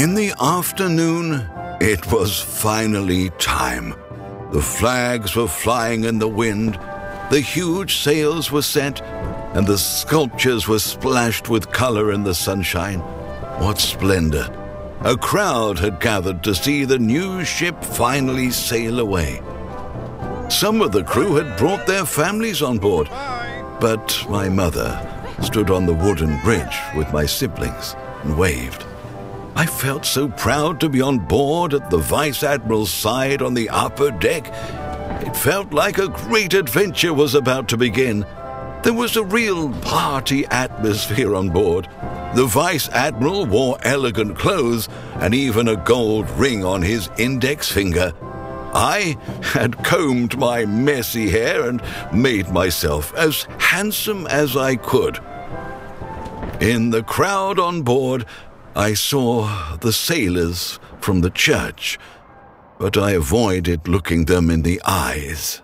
In the afternoon, it was finally time. The flags were flying in the wind, the huge sails were set, and the sculptures were splashed with color in the sunshine. What splendor! A crowd had gathered to see the new ship finally sail away. Some of the crew had brought their families on board, but my mother stood on the wooden bridge with my siblings and waved. I felt so proud to be on board at the Vice Admiral's side on the upper deck. It felt like a great adventure was about to begin. There was a real party atmosphere on board. The Vice Admiral wore elegant clothes and even a gold ring on his index finger. I had combed my messy hair and made myself as handsome as I could. In the crowd on board, I saw the sailors from the church, but I avoided looking them in the eyes.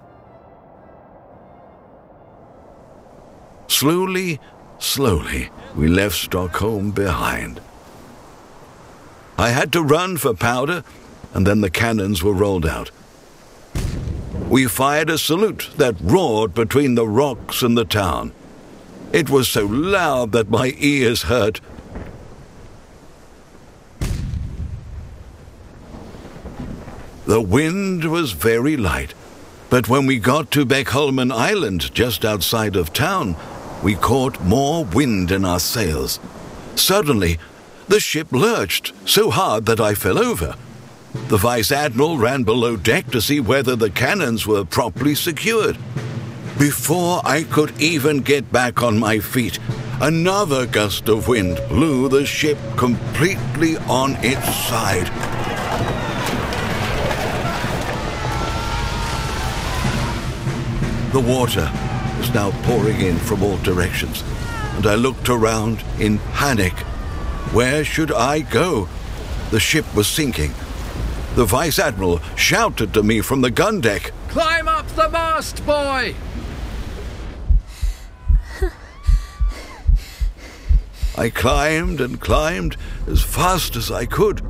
Slowly, we left Stockholm behind. I had to run for powder, and then the cannons were rolled out. We fired a salute that roared between the rocks and the town. It was so loud that my ears hurt. The wind was very light, but when we got to Beckholmen Island, just outside of town, we caught more wind in our sails. Suddenly, the ship lurched so hard that I fell over. The Vice Admiral ran below deck to see whether the cannons were properly secured. Before I could even get back on my feet, another gust of wind blew the ship completely on its side. The water was now pouring in from all directions, and I looked around in panic. Where should I go? The ship was sinking. The Vice Admiral shouted to me from the gun deck, "Climb up the mast, boy!" I climbed and climbed as fast as I could.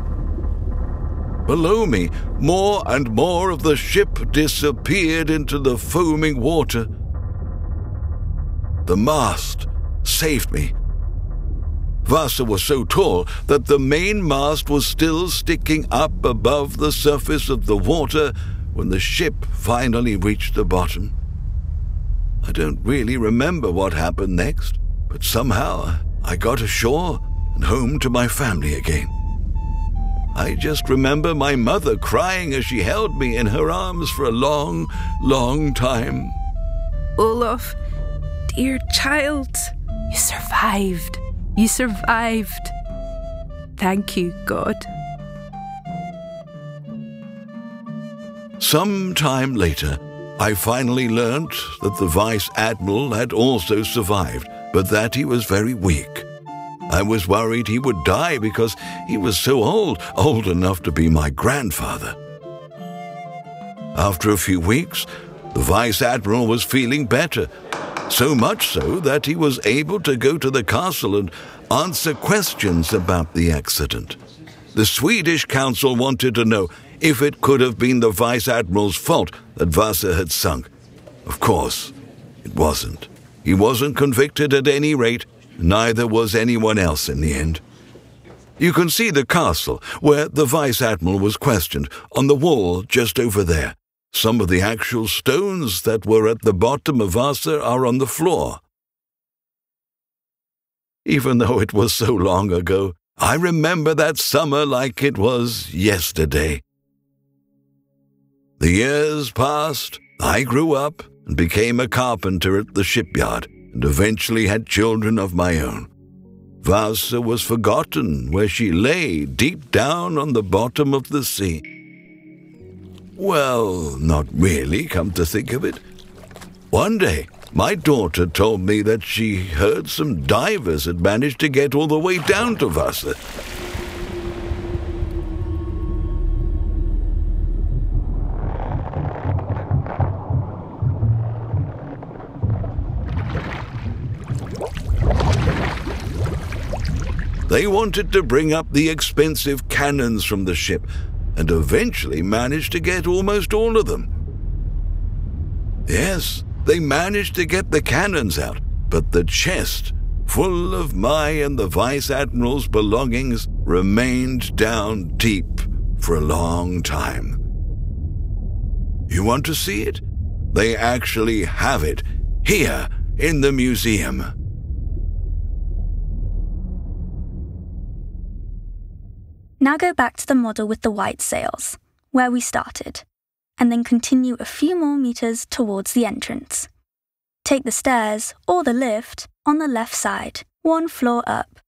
Below me, more and more of the ship disappeared into the foaming water. The mast saved me. Vasa was so tall that the main mast was still sticking up above the surface of the water when the ship finally reached the bottom. I don't really remember what happened next, but somehow I got ashore and home to my family again. I just remember my mother crying as she held me in her arms for a long, long time. Olof, dear child, you survived. You survived. Thank you, God. Some time later, I finally learnt that the Vice Admiral had also survived, but that he was very weak. I was worried he would die because he was so old enough to be my grandfather. After a few weeks, the Vice Admiral was feeling better, so much so that he was able to go to the castle and answer questions about the accident. The Swedish council wanted to know if it could have been the Vice Admiral's fault that Vasa had sunk. Of course, it wasn't. He wasn't convicted at any rate. Neither was anyone else in the end. You can see the castle where the Vice Admiral was questioned on the wall just over there. Some of the actual stones that were at the bottom of Vasa are on the floor. Even though it was so long ago, I remember that summer like it was yesterday. The years passed, I grew up and became a carpenter at the shipyard, and eventually had children of my own. Vasa was forgotten where she lay deep down on the bottom of the sea. Well, not really, come to think of it. One day, my daughter told me that she heard some divers had managed to get all the way down to Vasa. They wanted to bring up the expensive cannons from the ship, and eventually managed to get almost all of them. Yes, they managed to get the cannons out, but the chest, full of my and the Vice Admiral's belongings, remained down deep for a long time. You want to see it? They actually have it here in the museum. Now go back to the model with the white sails, where we started, and then continue a few more meters towards the entrance. Take the stairs or the lift on the left side, one floor up,